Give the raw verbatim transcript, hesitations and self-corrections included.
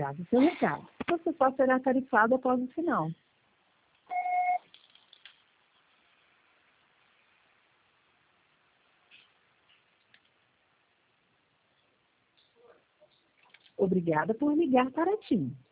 grave seu recado. Você só será tarifado após o sinal. Obrigada por ligar para a TIM.